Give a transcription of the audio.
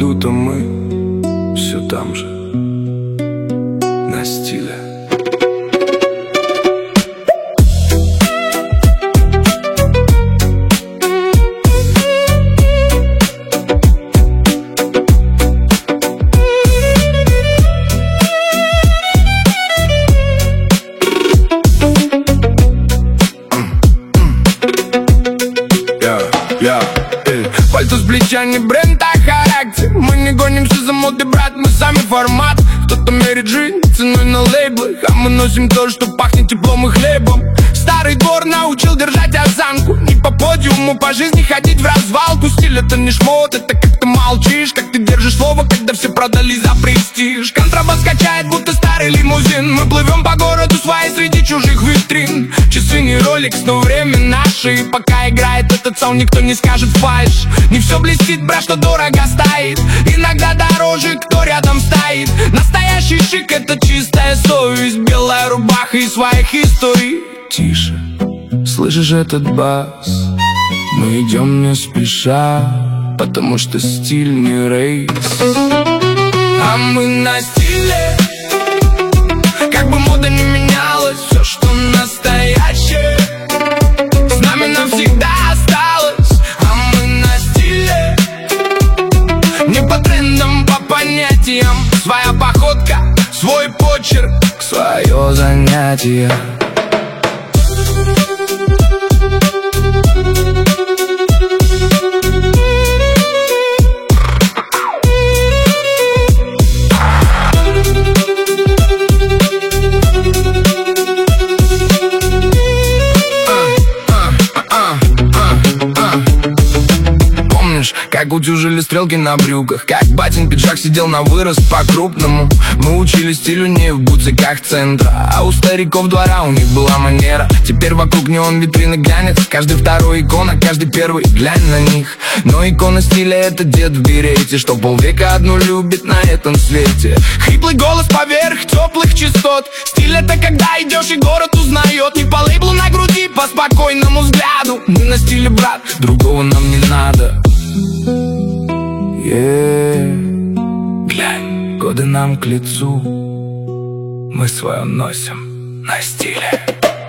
иду, то мы все там же, на стиле. Пальто с плеча не бренд, а характер. Мы не гонимся за модой, брат, мы сами формат. Кто-то мерит жизнь ценой на лейблах, а мы носим то, что пахнет теплом и хлебом. Старый двор научил держать осанку, не по подиуму, по жизни ходить в развалку. Стиль это не шмот, это как ты молчишь, как ты держишь слово, когда все продали за престиж. Контрабас качает, будто старый лимузин. Мы плывем по городу своей среди чужих витрин. Часы не Rolex, но время наше. И пока играет этот саунд, никто не скажет фальшь. Не все блестит, брат, что дорого стоит. Иногда дороже, кто рядом стоит. Настоящий шик — это чистая совесть, белая рубаха и своих историй. Тише, слышишь этот бас? Мы идем не спеша, потому что стиль не рейс. А мы на стиле, как бы мода не менялась, все, что настоящее с нами навсегда осталось. А мы на стиле, не по трендам, по понятиям. Своя походка, свой почерк, свое занятие. Как утюжили стрелки на брюках, как батин пиджак сидел на вырост по-крупному. Мы учили стилю не в бутиках центра, а у стариков двора у них была манера. Теперь вокруг неон витрины глянец, каждый второй икона, каждый первый глянь на них. Но икона стиля — это дед в берете, что полвека одну любит на этом свете. Хриплый голос поверх теплых частот. Стиль — это когда идешь и город узнает. Не по лейблу на груди, по спокойному взгляду. Мы на стиле, брат, другого нам не надо. Глянь, годы нам к лицу, мы свое носим на стиле.